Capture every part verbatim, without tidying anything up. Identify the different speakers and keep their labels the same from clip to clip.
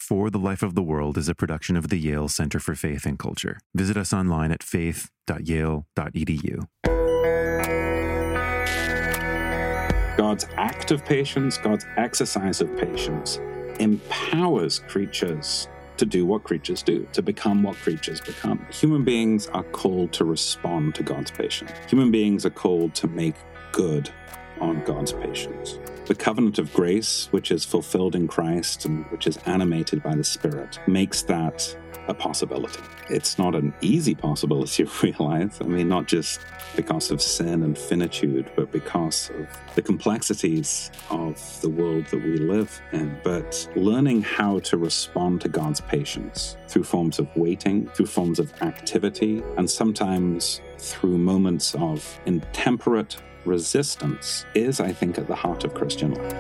Speaker 1: For the Life of the World is a production of the Yale Center for Faith and Culture. Visit us online at faith dot yale dot e d u.
Speaker 2: God's act of patience, God's exercise of patience, empowers creatures to do what creatures do, to become what creatures become. Human beings are called to respond to God's patience. Human beings are called to make good on God's patience. The covenant of grace, which is fulfilled in Christ and which is animated by the Spirit, makes that a possibility. It's not an easy possibility to realize. I mean, not just because of sin and finitude, but because of the complexities of the world that we live in. But learning how to respond to God's patience through forms of waiting, through forms of activity, and sometimes through moments of intemperate resistance is, I think, at the heart of Christian life.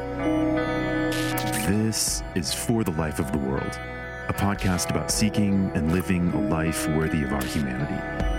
Speaker 1: This is For the Life of the World, a podcast about seeking and living a life worthy of our humanity.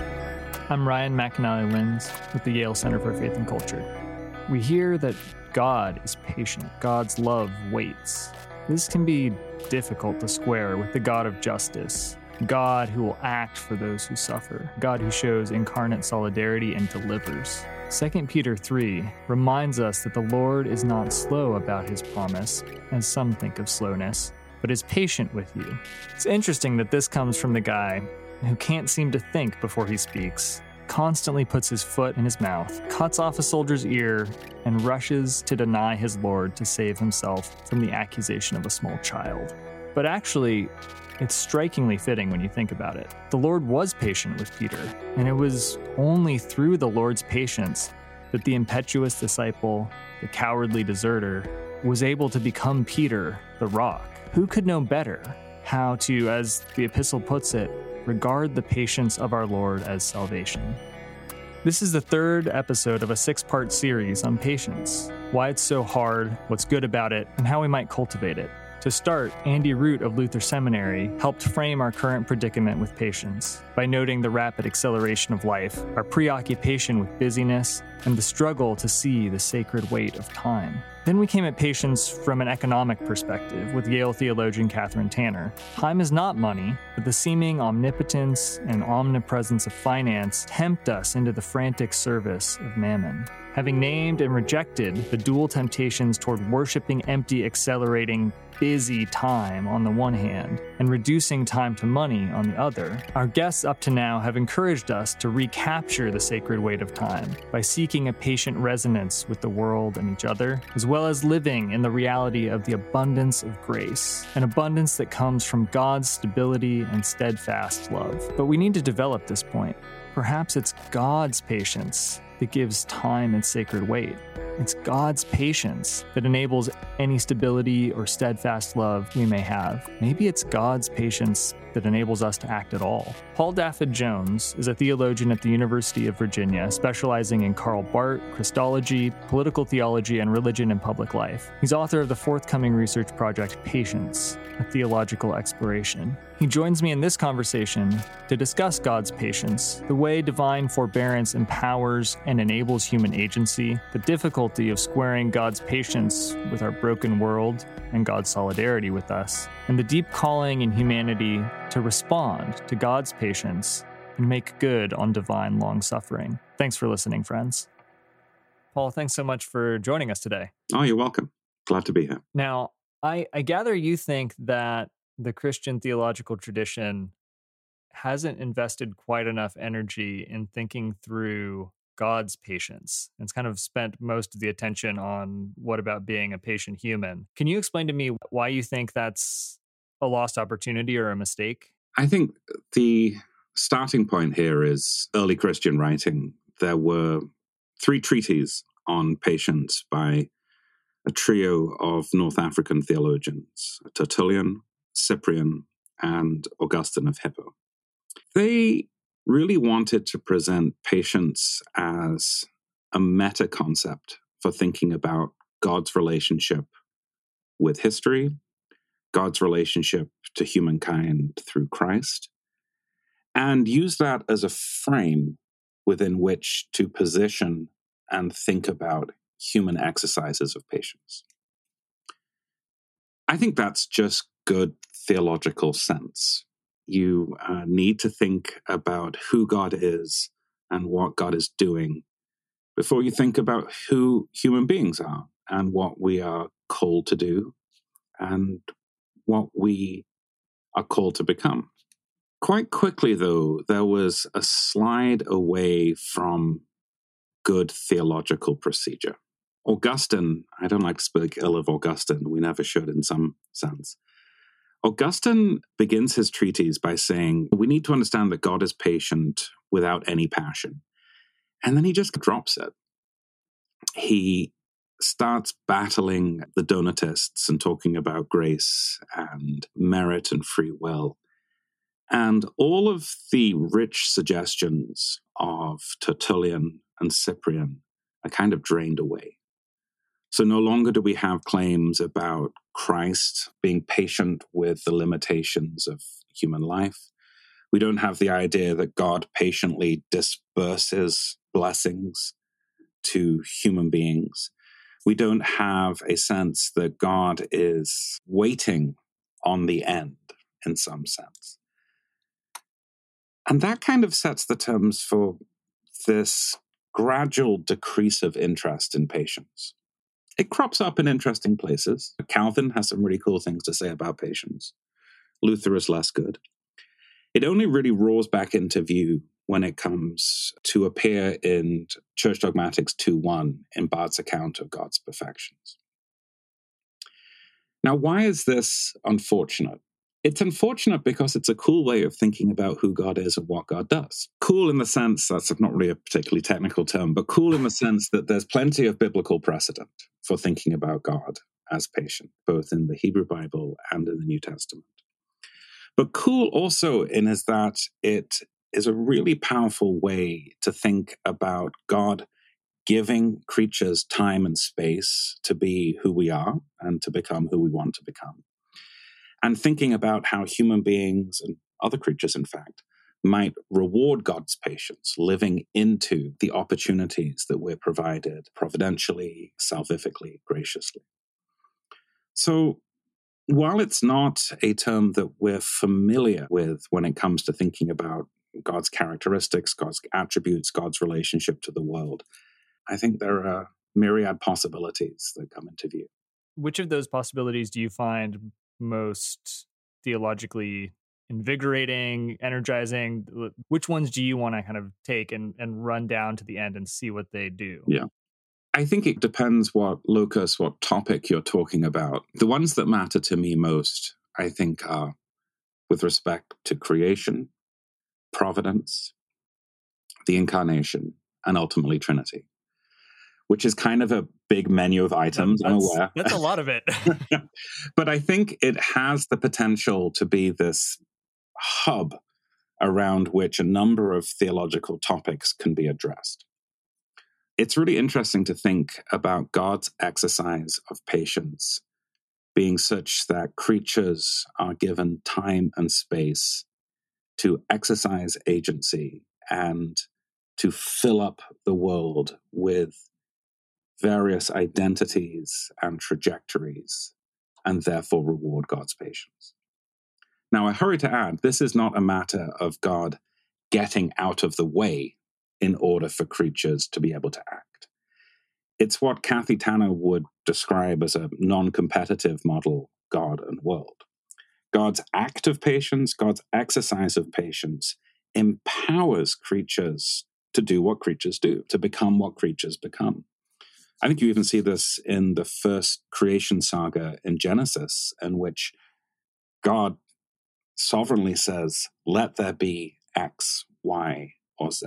Speaker 3: I'm Ryan McAnally Linz with the Yale Center for Faith and Culture. We hear that God is patient. God's love waits. This can be difficult to square with the God of justice, God who will act for those who suffer, God who shows incarnate solidarity and delivers. Second Peter three reminds us that the Lord is not slow about his promise, as some think of slowness, but is patient with you. It's interesting that this comes from the guy who can't seem to think before he speaks, constantly puts his foot in his mouth, cuts off a soldier's ear, and rushes to deny his Lord to save himself from the accusation of a small child. But actually, it's strikingly fitting when you think about it. The Lord was patient with Peter, and it was only through the Lord's patience that the impetuous disciple, the cowardly deserter, was able to become Peter, the rock. Who could know better how to, as the epistle puts it, regard the patience of our Lord as salvation? This is the third episode of a six-part series on patience, why it's so hard, what's good about it, and how we might cultivate it. To start, Andy Root of Luther Seminary helped frame our current predicament with patience by noting the rapid acceleration of life, our preoccupation with busyness, and the struggle to see the sacred weight of time. Then we came at patience from an economic perspective with Yale theologian Catherine Tanner. Time is not money, but the seeming omnipotence and omnipresence of finance tempt us into the frantic service of mammon. Having named and rejected the dual temptations toward worshiping empty, accelerating, busy time on the one hand, and reducing time to money on the other, our guests up to now have encouraged us to recapture the sacred weight of time by seeking a patient resonance with the world and each other, as well as living in the reality of the abundance of grace, an abundance that comes from God's stability and steadfast love. But we need to develop this point. Perhaps it's God's patience that gives time its sacred weight. It's God's patience that enables any stability or steadfast love we may have. Maybe it's God's patience that enables us to act at all. Paul Dafford Jones is a theologian at the University of Virginia, specializing in Karl Barth, Christology, political theology, and religion in public life. He's author of the forthcoming research project, Patience, a Theological Exploration. He joins me in this conversation to discuss God's patience, the way divine forbearance empowers and enables human agency, the difficulty of squaring God's patience with our broken world and God's solidarity with us, and the deep calling in humanity to respond to God's patience and make good on divine long-suffering. Thanks for listening, friends. Paul, thanks so much for joining us today.
Speaker 2: Oh, you're welcome. Glad to be here.
Speaker 3: Now, I, I gather you think that the Christian theological tradition hasn't invested quite enough energy in thinking through God's patience. It's kind of spent most of the attention on what about being a patient human. Can you explain to me why you think that's a lost opportunity or a mistake?
Speaker 2: I think the starting point here is early Christian writing. There were three treatises on patience by a trio of North African theologians, Tertullian, Cyprian, and Augustine of Hippo. They really wanted to present patience as a meta concept for thinking about God's relationship with history, God's relationship to humankind through Christ, and use that as a frame within which to position and think about human exercises of patience. I think that's just good theological sense. You uh, need to think about who God is and what God is doing before you think about who human beings are and what we are called to do and what we are called to become. Quite quickly, though, there was a slide away from good theological procedure. Augustine, I don't like to speak ill of Augustine, we never should in some sense. Augustine begins his treatise by saying, we need to understand that God is patient without any passion. And then he just drops it. He starts battling the Donatists and talking about grace and merit and free will. And all of the rich suggestions of Tertullian and Cyprian are kind of drained away. So no longer do we have claims about Christ being patient with the limitations of human life. We don't have the idea that God patiently disperses blessings to human beings. We don't have a sense that God is waiting on the end in some sense. And that kind of sets the terms for this gradual decrease of interest in patience. It crops up in interesting places. Calvin has some really cool things to say about patience. Luther is less good. It only really roars back into view when it comes to appear in Church Dogmatics two one in Barth's account of God's perfections. Now, why is this unfortunate? It's unfortunate because it's a cool way of thinking about who God is and what God does. Cool in the sense, that's not really a particularly technical term, but cool in the sense that there's plenty of biblical precedent for thinking about God as patient, both in the Hebrew Bible and in the New Testament. But cool also in is that it is a really powerful way to think about God giving creatures time and space to be who we are and to become who we want to become. And thinking about how human beings and other creatures, in fact, might reward God's patience, living into the opportunities that we're provided providentially, salvifically, graciously. So while it's not a term that we're familiar with when it comes to thinking about God's characteristics, God's attributes, God's relationship to the world, I think there are myriad possibilities that come into view.
Speaker 3: Which of those possibilities do you find most theologically invigorating, energizing? Which ones do you want to kind of take and, and run down to the end and see what they do?
Speaker 2: Yeah. I think it depends what locus, what topic you're talking about. The ones that matter to me most, I think, are with respect to creation, providence, the incarnation, and ultimately Trinity, which is kind of a big menu of items,
Speaker 3: that's,
Speaker 2: I'm aware.
Speaker 3: That's a lot of it.
Speaker 2: But I think it has the potential to be this hub around which a number of theological topics can be addressed. It's really interesting to think about God's exercise of patience being such that creatures are given time and space to exercise agency and to fill up the world with various identities and trajectories, and therefore reward God's patience. Now, I hurry to add, this is not a matter of God getting out of the way in order for creatures to be able to act. It's what Kathy Tanner would describe as a non-competitive model, God and world. God's act of patience, God's exercise of patience, empowers creatures to do what creatures do, to become what creatures become. I think you even see this in the first creation saga in Genesis, in which God sovereignly says, let there be X, Y, or Z.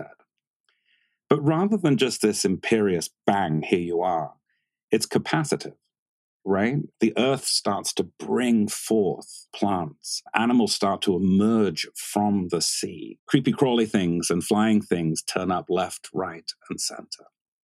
Speaker 2: But rather than just this imperious bang, here you are, it's capacitive, right? The earth starts to bring forth plants. Animals start to emerge from the sea. Creepy crawly things and flying things turn up left, right, and center.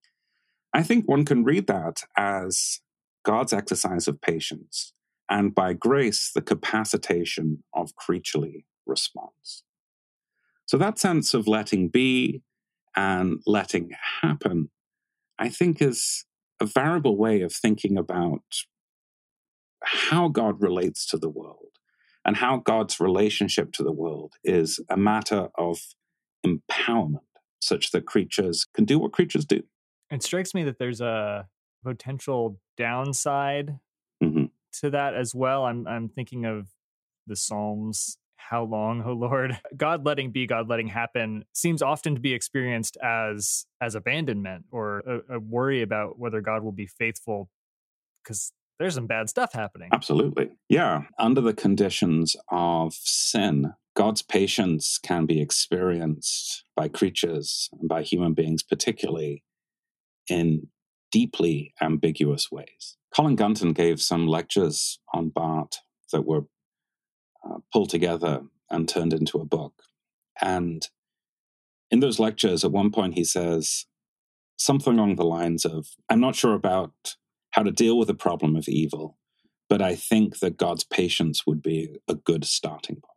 Speaker 2: I think one can read that as God's exercise of patience, and by grace, the capacitation of creaturely response. So that sense of letting be and letting happen, I think, is a variable way of thinking about how God relates to the world. and how God's relationship to the world is a matter of empowerment, such that creatures can do what creatures do.
Speaker 3: It strikes me that there's a potential downside
Speaker 2: Mm-hmm.
Speaker 3: to that as well. I'm I'm thinking of the Psalms. How long, oh Lord? God letting be, God letting happen seems often to be experienced as as abandonment or a, a worry about whether God will be faithful, because there's some bad stuff happening.
Speaker 2: Absolutely. Yeah. Under the conditions of sin, God's patience can be experienced by creatures and by human beings, particularly in deeply ambiguous ways. Colin Gunton gave some lectures on Barth that were uh, pulled together and turned into a book. And in those lectures, at one point, he says something along the lines of, I'm not sure about how to deal with the problem of evil, but I think that God's patience would be a good starting point.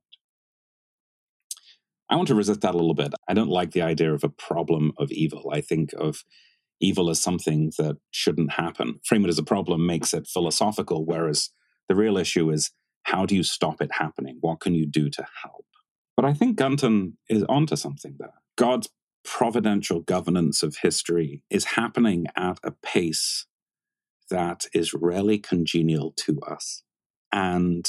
Speaker 2: I want to resist that a little bit. I don't like the idea of a problem of evil. I think of evil as something that shouldn't happen. Frame it as a problem makes it philosophical, whereas the real issue is, how do you stop it happening? What can you do to help? But I think Gunton is onto something there. God's providential governance of history is happening at a pace that is rarely congenial to us. And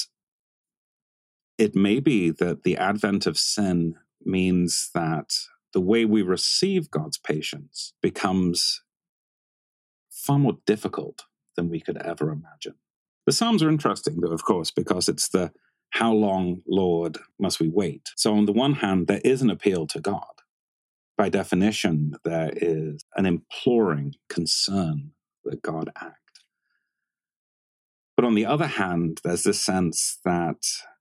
Speaker 2: it may be that the advent of sin means that the way we receive God's patience becomes far more difficult than we could ever imagine. The Psalms are interesting, though, of course, because it's the how long, Lord, must we wait? So on the one hand, there is an appeal to God. By definition, there is an imploring concern that God act. But on the other hand, there's this sense that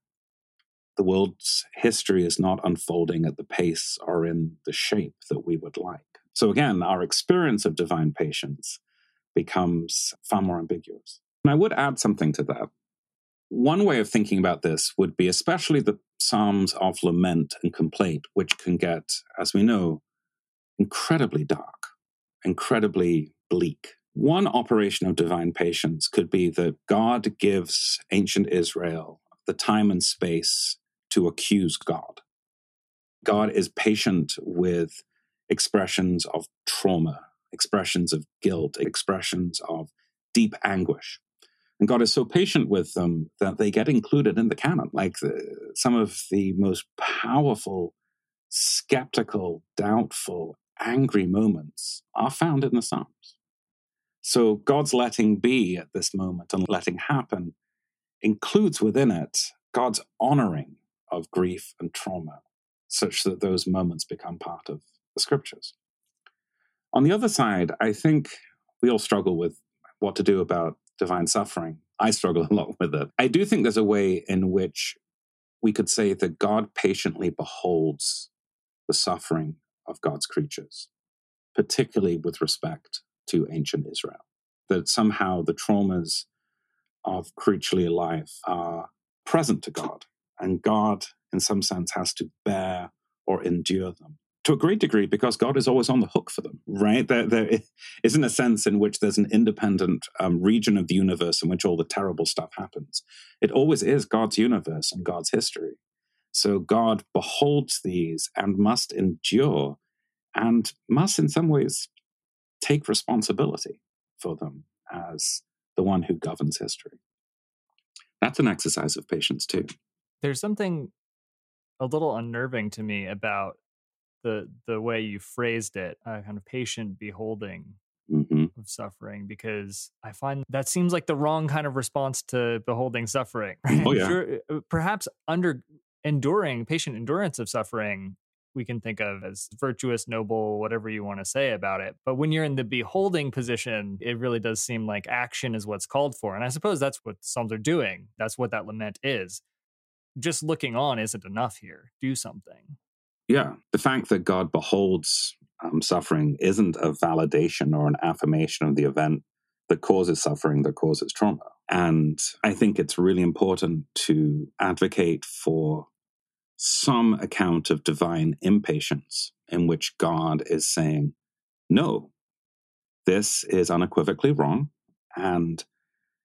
Speaker 2: the world's history is not unfolding at the pace or in the shape that we would like. So again, our experience of divine patience becomes far more ambiguous. And I would add something to that. One way of thinking about this would be especially the Psalms of lament and complaint, which can get, as we know, incredibly dark, incredibly bleak. One operation of divine patience could be that God gives ancient Israel the time and space to accuse God. God is patient with expressions of trauma, expressions of guilt, expressions of deep anguish. And God is so patient with them that they get included in the canon. Like the, some of the most powerful, skeptical, doubtful, angry moments are found in the Psalms. So God's letting be at this moment and letting happen includes within it God's honoring of grief and trauma, such that those moments become part of the scriptures. On the other side, I think we all struggle with what to do about divine suffering. I struggle a lot with it. I do think there's a way in which we could say that God patiently beholds the suffering of God's creatures, particularly with respect to ancient Israel. That somehow the traumas of creaturely life are present to God, and God, in some sense, has to bear or endure them. To a great degree, because God is always on the hook for them, right? There, there isn't a sense in which there's an independent um, region of the universe in which all the terrible stuff happens. It always is God's universe and God's history. So God beholds these and must endure and must, in some ways, take responsibility for them as the one who governs history. That's an exercise of patience, too.
Speaker 3: There's something a little unnerving to me about the the way you phrased it, uh, kind of patient beholding
Speaker 2: Mm-hmm.
Speaker 3: of suffering, because I find that seems like the wrong kind of response to beholding suffering. Right?
Speaker 2: Oh, yeah.
Speaker 3: Sure, perhaps under enduring, patient endurance of suffering, we can think of as virtuous, noble, whatever you want to say about it. But when you're in the beholding position, it really does seem like action is what's called for. And I suppose that's what the Psalms are doing. That's what that lament is. Just looking on isn't enough here. Do something.
Speaker 2: Yeah, the fact that God beholds um, suffering isn't a validation or an affirmation of the event that causes suffering, that causes trauma. And I think it's really important to advocate for some account of divine impatience in which God is saying, no, this is unequivocally wrong, and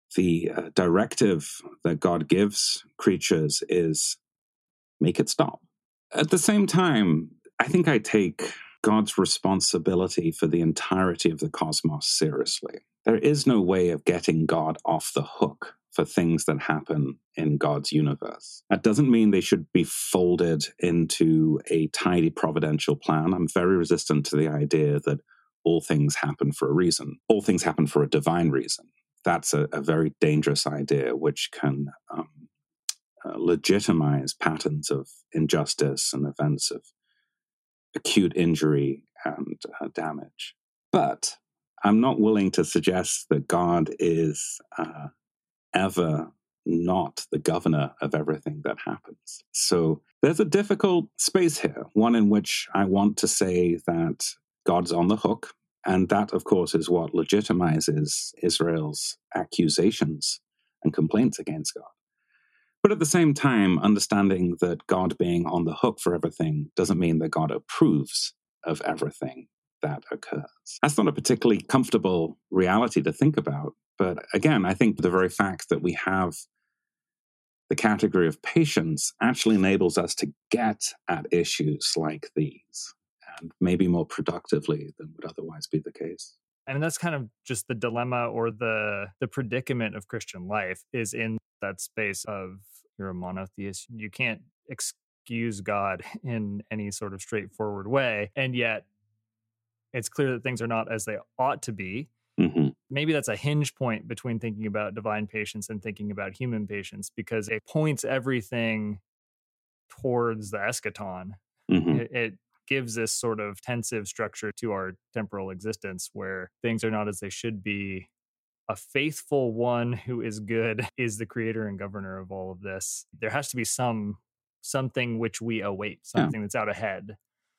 Speaker 2: the uh, directive that God gives creatures is make it stop. At the same time, I think I take God's responsibility for the entirety of the cosmos seriously. There is no way of getting God off the hook for things that happen in God's universe. That doesn't mean they should be folded into a tidy providential plan. I'm very resistant to the idea that all things happen for a reason. All things happen for a divine reason. That's a, a very dangerous idea, which can um, uh, legitimize patterns of injustice and events of acute injury and uh, damage. But I'm not willing to suggest that God is uh, ever not the governor of everything that happens. So there's a difficult space here, one in which I want to say that God's on the hook. And that, of course, is what legitimizes Israel's accusations and complaints against God. But at the same time, understanding that God being on the hook for everything doesn't mean that God approves of everything that occurs. That's not a particularly comfortable reality to think about. But again, I think the very fact that we have the category of patience actually enables us to get at issues like these, and maybe more productively than would otherwise be the case.
Speaker 3: I mean, that's kind of just the dilemma or the the predicament of Christian life is in that space of you're a monotheist. You can't excuse God in any sort of straightforward way. And yet it's clear that things are not as they ought to be.
Speaker 2: Mm-hmm.
Speaker 3: Maybe that's a hinge point between thinking about divine patience and thinking about human patience, because it points everything towards the eschaton.
Speaker 2: Mm-hmm.
Speaker 3: It, it gives this sort of tensive structure to our temporal existence where things are not as they should be. A faithful one who is good is the creator and governor of all of this. There has to be some something which we await, something yeah. that's out ahead.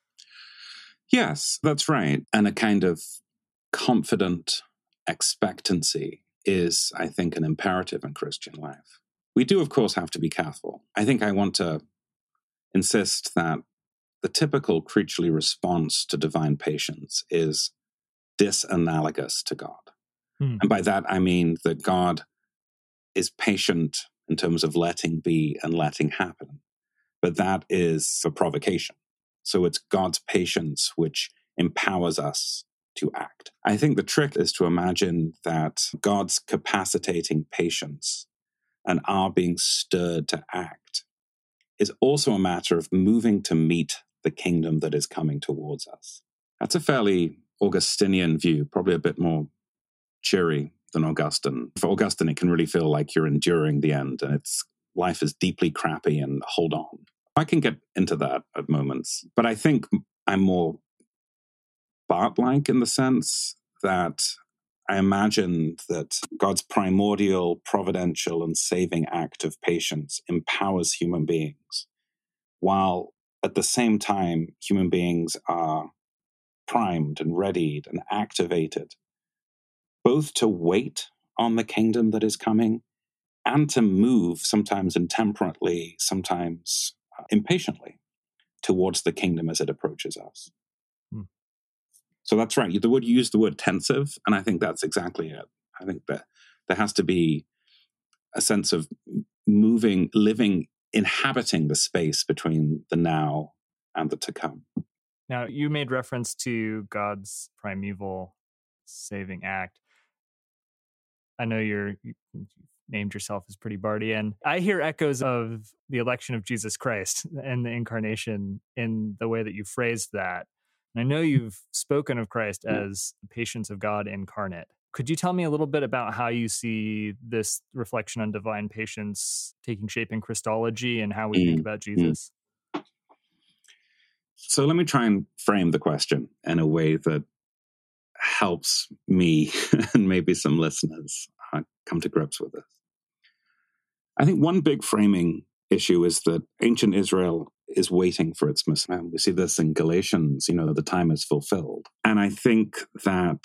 Speaker 2: Yes, that's right. And a kind of confident expectancy is, I think, an imperative in Christian life. We do, of course, have to be careful. I think I want to insist that the typical creaturely response to divine patience is disanalogous to God. Hmm. And by that, I mean that God is patient in terms of letting be and letting happen. But that is a provocation. So it's God's patience which empowers us to act. I think the trick is to imagine that God's capacitating patience and our being stirred to act is also a matter of moving to meet the kingdom that is coming towards us. That's a fairly Augustinian view, probably a bit more cheery than Augustine. For Augustine, it can really feel like you're enduring the end and it's life is deeply crappy and hold on. I can get into that at moments, but I think I'm more Barth-like in the sense that I imagine that God's primordial, providential, and saving act of patience empowers human beings, while at the same time, human beings are primed and readied and activated, both to wait on the kingdom that is coming and to move, sometimes intemperately, sometimes uh, impatiently, towards the kingdom as it approaches us. Hmm. So that's right. The word you used the word tensive, and I think that's exactly it. I think that there has to be a sense of moving, living, inhabiting the space between the now and the to come.
Speaker 3: Now, you made reference to God's primeval saving act. I know you're you named yourself as pretty Bardian. I hear echoes of the election of Jesus Christ and the incarnation in the way that you phrased that. And I know you've spoken of Christ as the patience of God incarnate. Could you tell me a little bit about how you see this reflection on divine patience taking shape in Christology and how we mm. think about Jesus? Mm.
Speaker 2: So let me try and frame the question in a way that helps me and maybe some listeners uh, come to grips with this. I think one big framing issue is that ancient Israel is waiting for its Messiah. We see this in Galatians, you know, the time is fulfilled. And I think that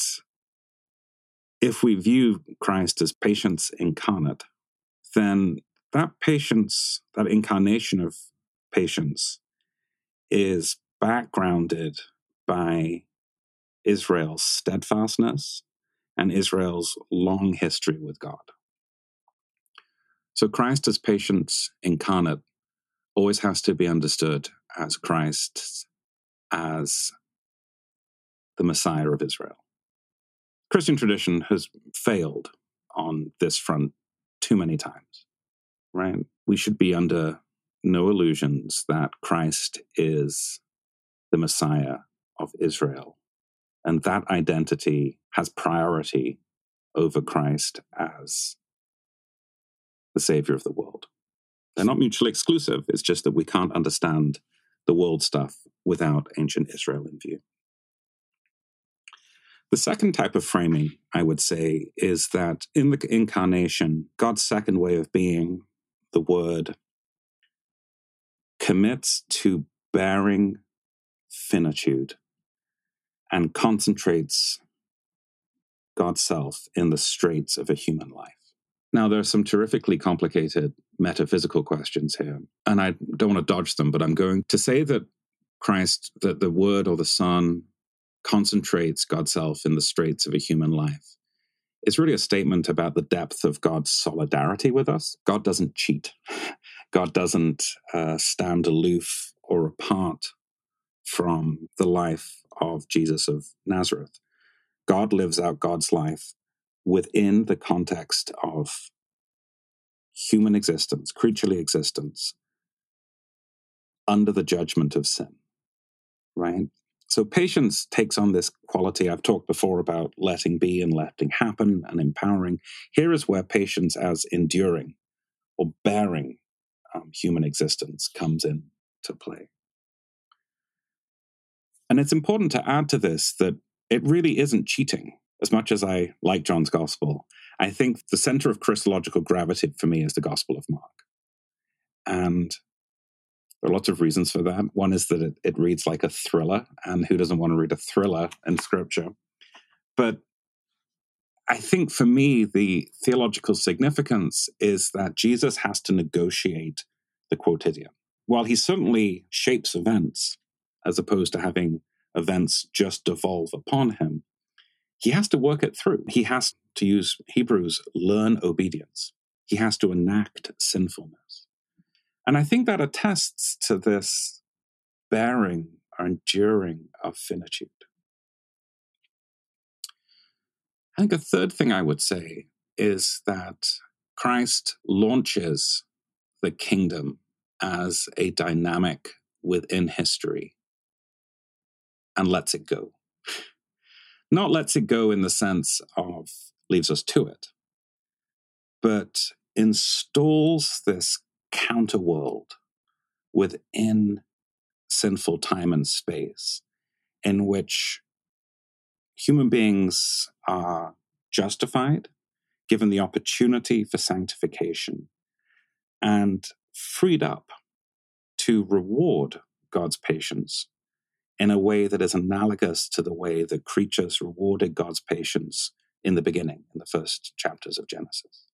Speaker 2: if we view Christ as patience incarnate, then that patience, that incarnation of patience, is backgrounded by Israel's steadfastness and Israel's long history with God. So Christ as patience incarnate always has to be understood as Christ as the Messiah of Israel. Christian tradition has failed on this front too many times, right? We should be under no illusions that Christ is the Messiah of Israel, and that identity has priority over Christ as the Savior of the world. They're not mutually exclusive. It's just that we can't understand the world stuff without ancient Israel in view. The second type of framing, I would say, is that in the incarnation, God's second way of being, the Word, commits to bearing finitude and concentrates God's self in the straits of a human life. Now, there are some terrifically complicated metaphysical questions here, and I don't want to dodge them, but I'm going to say that Christ, that the Word or the Son, concentrates God's self in the straits of a human life. It's really a statement about the depth of God's solidarity with us. God doesn't cheat. God doesn't uh, stand aloof or apart from the life of Jesus of Nazareth. God lives out God's life within the context of human existence, creaturely existence, under the judgment of sin, right? So patience takes on this quality. I've talked before about letting be and letting happen and empowering. Here is where patience as enduring or bearing um, human existence comes in to play. And it's important to add to this that it really isn't cheating. As much as I like John's gospel, I think the center of Christological gravity for me is the Gospel of Mark. And there are lots of reasons for that. One is that it, it reads like a thriller, and who doesn't want to read a thriller in Scripture? But I think for me, the theological significance is that Jesus has to negotiate the quotidian. While he certainly shapes events, as opposed to having events just devolve upon him, he has to work it through. He has, to use Hebrews, learn obedience. He has to enact sinfulness. And I think that attests to this bearing or enduring of finitude. I think a third thing I would say is that Christ launches the kingdom as a dynamic within history and lets it go. Not lets it go in the sense of leaves us to it, but installs this counterworld within sinful time and space in which human beings are justified, given the opportunity for sanctification, and freed up to reward God's patience in a way that is analogous to the way that creatures rewarded God's patience in the beginning, in the first chapters of Genesis.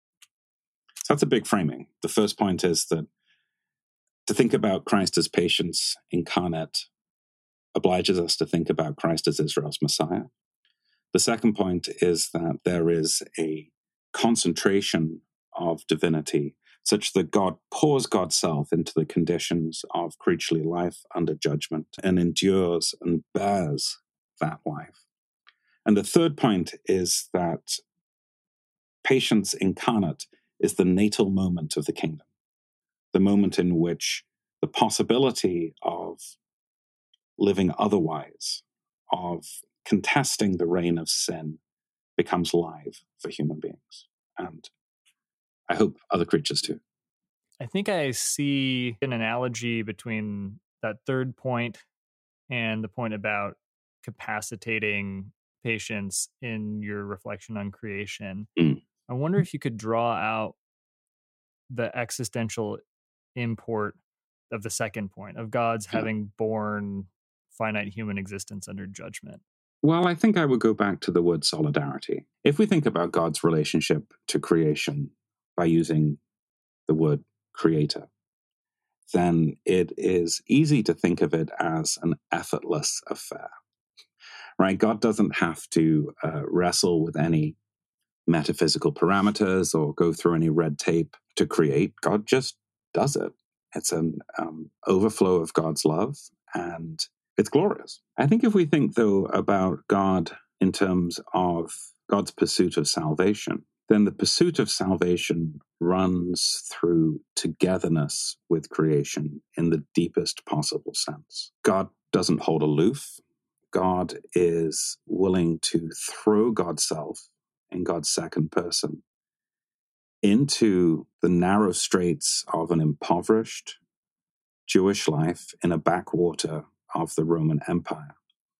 Speaker 2: So that's a big framing. The first point is that to think about Christ as patience incarnate obliges us to think about Christ as Israel's Messiah. The second point is that there is a concentration of divinity such that God pours God's self into the conditions of creaturely life under judgment and endures and bears that life. And the third point is that patience incarnate is the natal moment of the kingdom, the moment in which the possibility of living otherwise, of contesting the reign of sin, becomes live for human beings. And I hope other creatures too.
Speaker 3: I think I see an analogy between that third point and the point about capacitating patience in your reflection on creation.
Speaker 2: Mm.
Speaker 3: I wonder if you could draw out the existential import of the second point, of God's
Speaker 2: Yeah.
Speaker 3: having borne finite human existence under judgment.
Speaker 2: Well, I think I would go back to the word solidarity. If we think about God's relationship to creation by using the word creator, then it is easy to think of it as an effortless affair, right? God doesn't have to uh, wrestle with any metaphysical parameters or go through any red tape to create. God just does it. It's an um, overflow of God's love, and it's glorious. I think if we think, though, about God in terms of God's pursuit of salvation, then the pursuit of salvation runs through togetherness with creation in the deepest possible sense. God doesn't hold aloof. God is willing to throw God's self in God's second person into the narrow straits of an impoverished Jewish life in a backwater of the Roman Empire,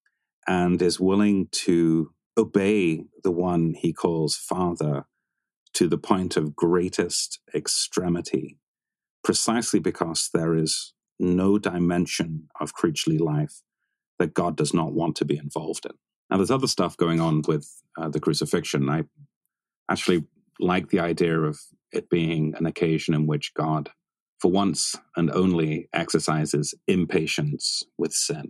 Speaker 2: and is willing to obey the one he calls Father to the point of greatest extremity, precisely because there is no dimension of creaturely life that God does not want to be involved in. Now, there's other stuff going on with uh, the crucifixion. I actually like the idea of it being an occasion in which God, for once and only, exercises impatience with sin.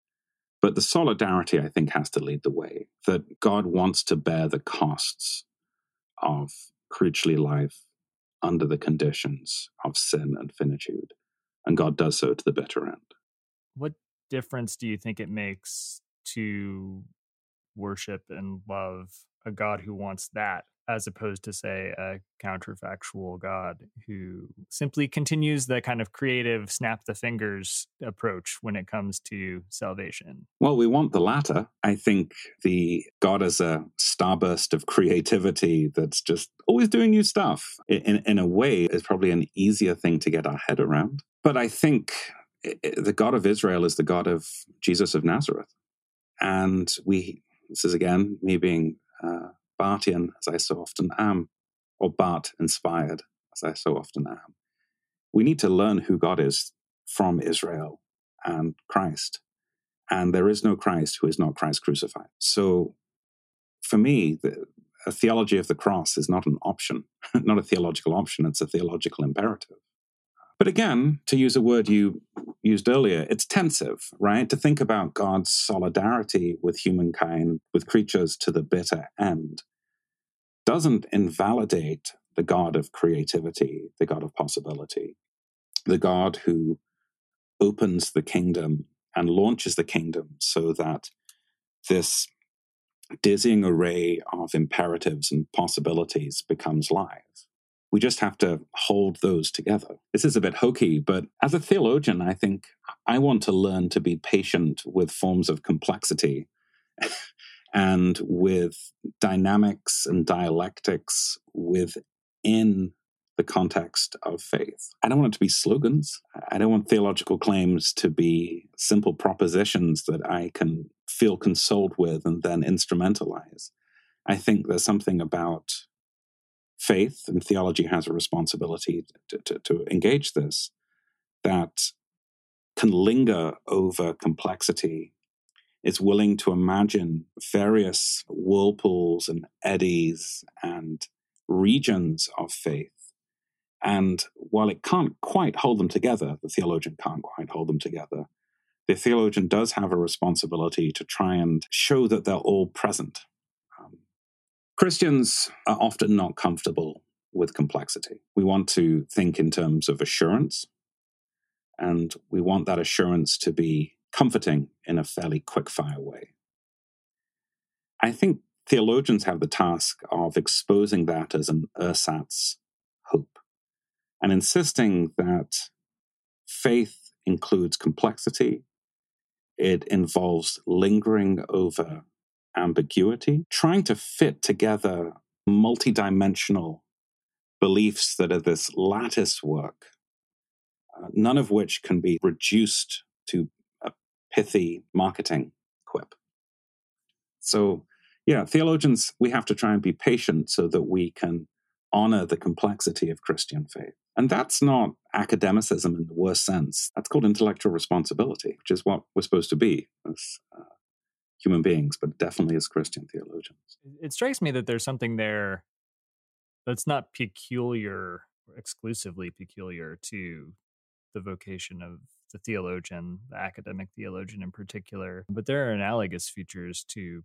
Speaker 2: But the solidarity, I think, has to lead the way, that God wants to bear the costs of creaturely life under the conditions of sin and finitude, and God does so to the bitter end.
Speaker 3: What difference do you think it makes to worship and love a God who wants that, as opposed to, say, a counterfactual God who simply continues the kind of creative snap the fingers approach when it comes to salvation?
Speaker 2: Well, we want the latter. I think the God as a starburst of creativity that's just always doing new stuff, in, in a way, is probably an easier thing to get our head around. But I think the God of Israel is the God of Jesus of Nazareth. And we, this is again me being uh, Barthian, as I so often am, or Bart inspired, as I so often am. We need to learn who God is from Israel and Christ. And there is no Christ who is not Christ crucified. So for me, the, a theology of the cross is not an option, not a theological option, it's a theological imperative. But again, to use a word you used earlier, it's tensive, right? To think about God's solidarity with humankind, with creatures to the bitter end, doesn't invalidate the God of creativity, the God of possibility, the God who opens the kingdom and launches the kingdom so that this dizzying array of imperatives and possibilities becomes live. We just have to hold those together. This is a bit hokey, but as a theologian, I think I want to learn to be patient with forms of complexity and with dynamics and dialectics within the context of faith. I don't want it to be slogans. I don't want theological claims to be simple propositions that I can feel consoled with and then instrumentalize. I think there's something about faith, and theology has a responsibility to, to, to engage this, that can linger over complexity. It's willing to imagine various whirlpools and eddies and regions of faith. And while it can't quite hold them together, the theologian can't quite hold them together, the theologian does have a responsibility to try and show that they're all present. Um, Christians are often not comfortable with complexity. We want to think in terms of assurance, and we want that assurance to be comforting in a fairly quick-fire way. I think theologians have the task of exposing that as an ersatz hope and insisting that faith includes complexity. It involves lingering over ambiguity, trying to fit together multidimensional beliefs that are this lattice work, uh, none of which can be reduced to a pithy marketing quip. So, yeah, theologians, we have to try and be patient so that we can honor the complexity of Christian faith. And that's not academicism in the worst sense. That's called intellectual responsibility, which is what we're supposed to be as uh, human beings, but definitely as Christian theologians.
Speaker 3: It strikes me that there's something there that's not peculiar, exclusively peculiar to the vocation of the theologian, the academic theologian in particular, but there are analogous features to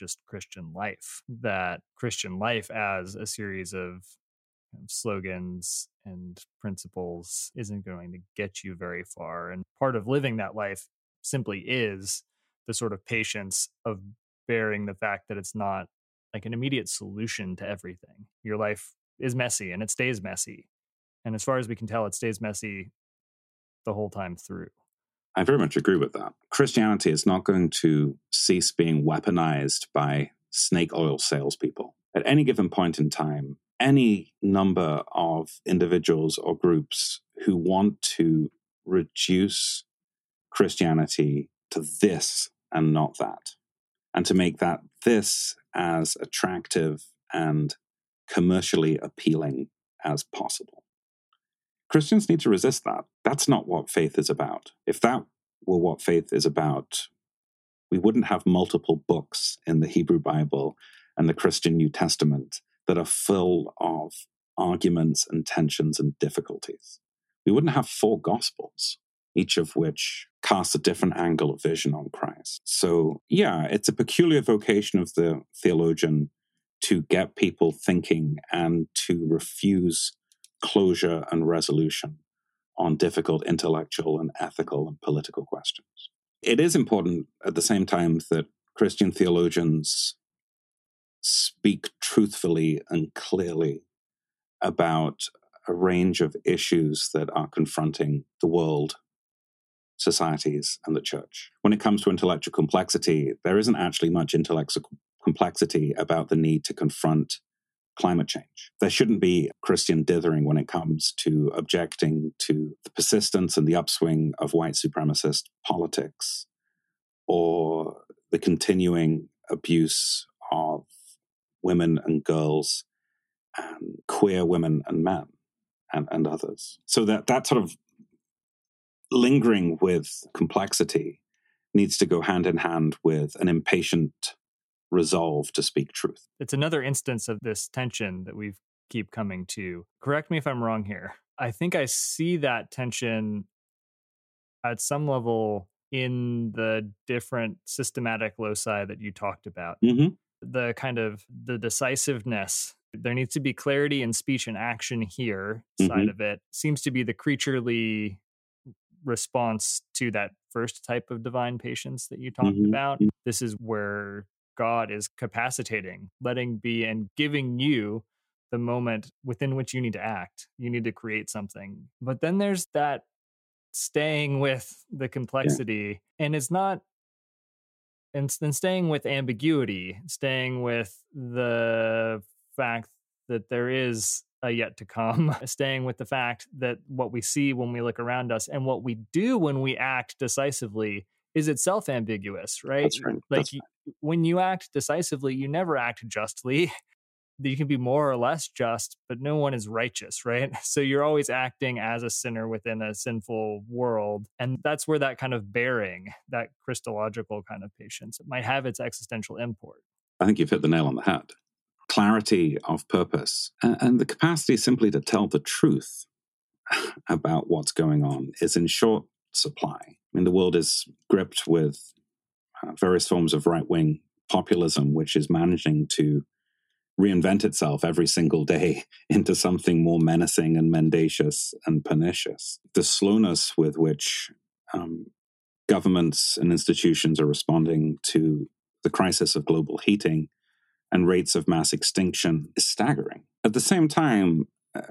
Speaker 3: just Christian life, that Christian life as a series of slogans and principles isn't going to get you very far. And part of living that life simply is the sort of patience of bearing the fact that it's not like an immediate solution to everything. Your life is messy and it stays messy. And as far as we can tell, it stays messy the whole time through.
Speaker 2: I very much agree with that. Christianity is not going to cease being weaponized by snake oil salespeople. At any given point in time, any number of individuals or groups who want to reduce Christianity to this and not that, and to make that this as attractive and commercially appealing as possible. Christians need to resist that. That's not what faith is about. If that were what faith is about, we wouldn't have multiple books in the Hebrew Bible and the Christian New Testament that are full of arguments and tensions and difficulties. We wouldn't have four Gospels, each of which casts a different angle of vision on Christ. So, yeah, it's a peculiar vocation of the theologian to get people thinking and to refuse closure and resolution on difficult intellectual and ethical and political questions. It is important at the same time that Christian theologians speak truthfully and clearly about a range of issues that are confronting the world, societies, and the church. When it comes to intellectual complexity, there isn't actually much intellectual complexity about the need to confront climate change. There shouldn't be Christian dithering when it comes to objecting to the persistence and the upswing of white supremacist politics or the continuing abuse of women and girls and queer women and men and, and others. So that, that sort of lingering with complexity needs to go hand in hand with an impatient resolve to speak truth.
Speaker 3: It's another instance of this tension that we keep coming to. Correct me if I'm wrong here. I think I see that tension at some level in the different systematic loci that you talked about.
Speaker 2: Mm-hmm.
Speaker 3: The kind of the decisiveness. There needs to be clarity in speech and action here side
Speaker 2: Mm-hmm.
Speaker 3: of it seems to be the creaturely response to that first type of divine patience that you talked
Speaker 2: Mm-hmm.
Speaker 3: about. This is where God is capacitating, letting be and giving you the moment within which you need to act. You need to create something. But then there's that staying with the complexity, yeah. and it's not, and then staying with ambiguity, staying with the fact that there is a yet to come, staying with the fact that what we see when we look around us and what we do when we act decisively is itself ambiguous, right?
Speaker 2: That's right.
Speaker 3: Like
Speaker 2: That's right.
Speaker 3: When you act decisively, you never act justly. You can be more or less just, but no one is righteous, right? So you're always acting as a sinner within a sinful world. And that's where that kind of bearing, that Christological kind of patience, it might have its existential import.
Speaker 2: I think you've hit the nail on the head. Clarity of purpose and, and the capacity simply to tell the truth about what's going on is in short supply. I mean, the world is gripped with uh, various forms of right-wing populism, which is managing to reinvent itself every single day into something more menacing and mendacious and pernicious. The slowness with which um, governments and institutions are responding to the crisis of global heating and rates of mass extinction is staggering. At the same time, uh,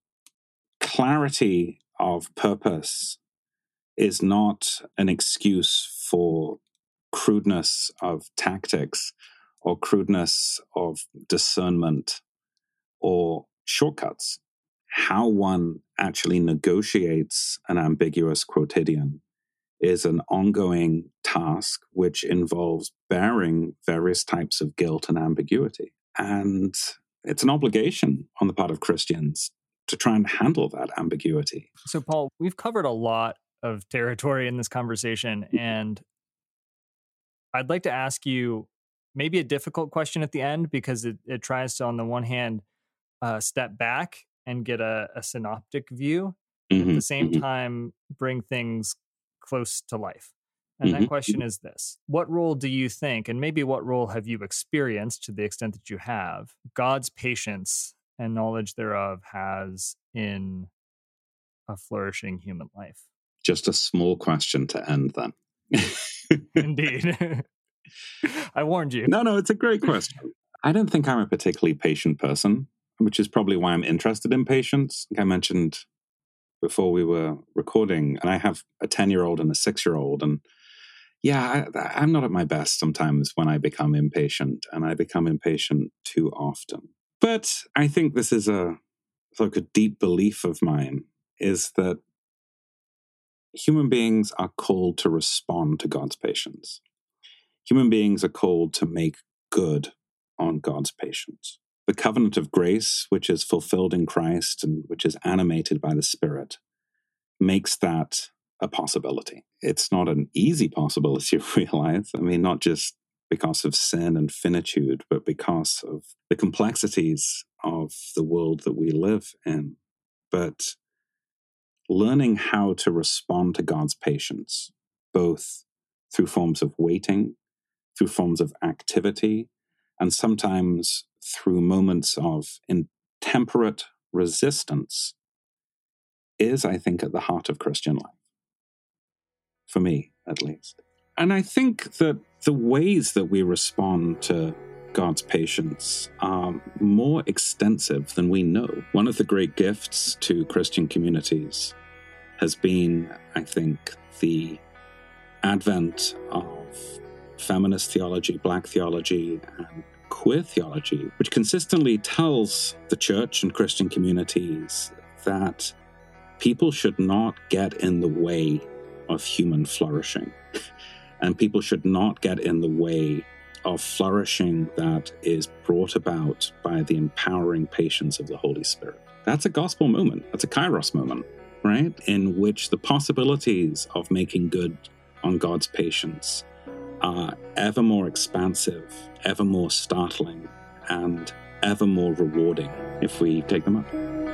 Speaker 2: clarity of purpose is not an excuse for crudeness of tactics or crudeness of discernment or shortcuts. How one actually negotiates an ambiguous quotidian is an ongoing task which involves bearing various types of guilt and ambiguity. And it's an obligation on the part of Christians to try and handle that ambiguity.
Speaker 3: So, Paul, we've covered a lot of territory in this conversation, and I'd like to ask you maybe a difficult question at the end, because it, it tries to, on the one hand, uh, step back and get a, a synoptic view,
Speaker 2: Mm-hmm,
Speaker 3: at the same
Speaker 2: mm-hmm.
Speaker 3: time bring things close to life. And
Speaker 2: Mm-hmm.
Speaker 3: that question is this: what role do you think, and maybe what role have you experienced to the extent that you have, God's patience and knowledge thereof has in a flourishing human life?
Speaker 2: Just a small question to end then.
Speaker 3: Indeed. I warned you.
Speaker 2: No, no, it's a great question. I don't think I'm a particularly patient person, which is probably why I'm interested in patience. Like I mentioned before we were recording, and I have a ten-year-old and a six-year-old, and yeah, I, I'm not at my best sometimes when I become impatient, and I become impatient too often. But I think this is a like a deep belief of mine, is that human beings are called to respond to God's patience. Human beings are called to make good on God's patience. The covenant of grace, which is fulfilled in Christ and which is animated by the Spirit, makes that a possibility. It's not an easy possibility to realize. I mean, not just because of sin and finitude, but because of the complexities of the world that we live in. But learning how to respond to God's patience, both through forms of waiting, through forms of activity, and sometimes through moments of intemperate resistance, is, I think, at the heart of Christian life. For me, at least. And I think that the ways that we respond to God's patience are more extensive than we know. One of the great gifts to Christian communities has been, I think, the advent of feminist theology, Black theology, and queer theology, which consistently tells the church and Christian communities that people should not get in the way of human flourishing. And people should not get in the way of flourishing that is brought about by the empowering patience of the Holy Spirit. That's a gospel moment. That's a kairos moment, right? In which the possibilities of making good on God's patience are ever more expansive, ever more startling, and ever more rewarding if we take them up.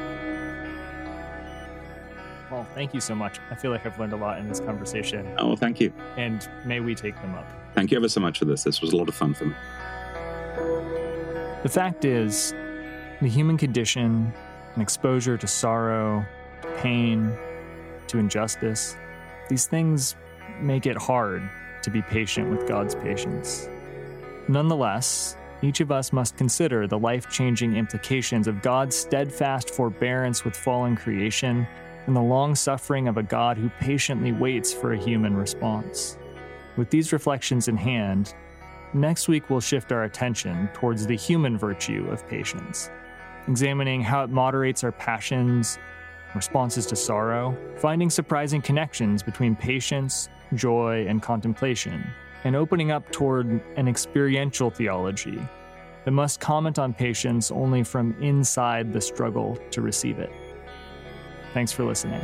Speaker 3: Well, thank you so much. I feel like I've learned a lot in this conversation.
Speaker 2: Oh, thank you.
Speaker 3: And may we take them up.
Speaker 2: Thank you ever so much for this. This was a lot of fun for me.
Speaker 3: The fact is, the human condition and exposure to sorrow, to pain, to injustice, these things make it hard to be patient with God's patience. Nonetheless, each of us must consider the life-changing implications of God's steadfast forbearance with fallen creation and the long-suffering of a God who patiently waits for a human response. With these reflections in hand, next week we'll shift our attention towards the human virtue of patience, examining how it moderates our passions, responses to sorrow, finding surprising connections between patience, joy, and contemplation, and opening up toward an experiential theology that must comment on patience only from inside the struggle to receive it. Thanks for listening.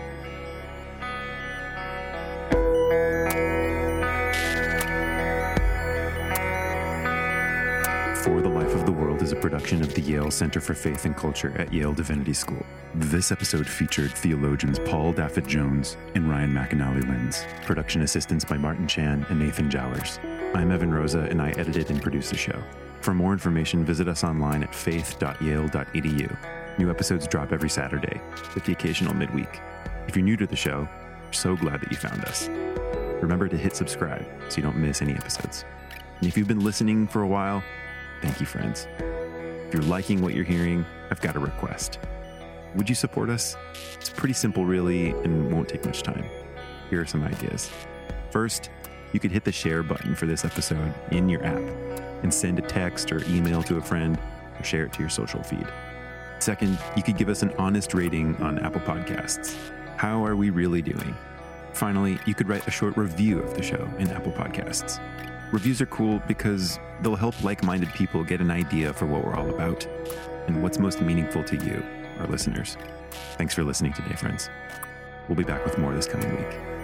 Speaker 1: For the Life of the World is a production of the Yale Center for Faith and Culture at Yale Divinity School. This episode featured theologians Paul Daffett-Jones and Ryan McAnally Linz. Production assistance by Martin Chan and Nathan Jowers. I'm Evan Rosa, and I edited and produced the show. For more information, visit us online at faith dot yale dot e d u. New episodes drop every Saturday, with the occasional midweek. If you're new to the show, we're so glad that you found us. Remember to hit subscribe so you don't miss any episodes. And if you've been listening for a while, thank you, friends. If you're liking what you're hearing, I've got a request. Would you support us? It's pretty simple, really, and won't take much time. Here are some ideas. First, you could hit the share button for this episode in your app and send a text or email to a friend or share it to your social feed. Second, you could give us an honest rating on Apple Podcasts. How are we really doing? Finally, you could write a short review of the show in Apple Podcasts. Reviews are cool because they'll help like-minded people get an idea for what we're all about and what's most meaningful to you, our listeners. Thanks for listening today, friends. We'll be back with more this coming week.